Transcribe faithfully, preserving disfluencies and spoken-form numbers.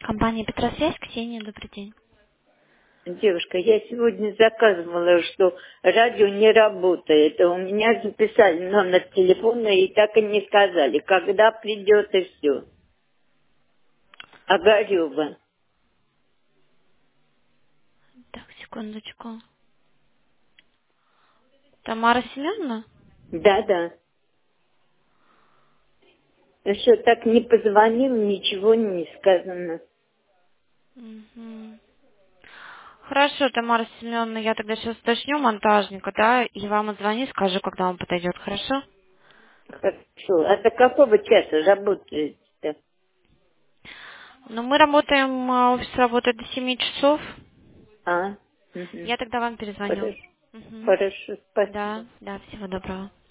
Компания Петросвязь, Ксения, добрый день. Девушка, я сегодня заказывала, что радио не работает. У меня записали номер телефона и так и не сказали, когда придет и все. Огарева. Так, секундочку. Тамара Семеновна? Да-да. Что так не позвонил, ничего не сказано. Мгм. Хорошо, Тамара Семеновна, я тогда сейчас уточню монтажника, да, и вам отзвоню, скажу, когда он подойдет, хорошо? Хорошо. А до какого часа работает-то? Ну, мы работаем, а, офис работает до семи часов. А? Мгм. Я тогда вам перезвоню. Хорошо. Мгм. Хорошо, спасибо. Да, да, всего доброго.